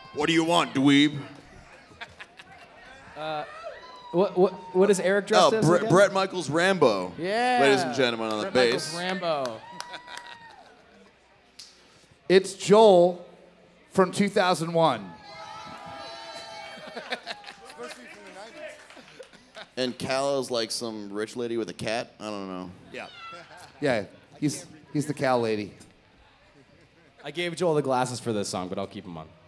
What do you want, dweeb? What is Eric dressed as again? Brett Michaels Rambo. Yeah. Ladies and gentlemen, on the Brett bass. Michaels Rambo. It's Joel from 2001. And Cal is like some rich lady with a cat. I don't know. Yeah, he's the cow lady. I gave Joel the glasses for this song, but I'll keep them on.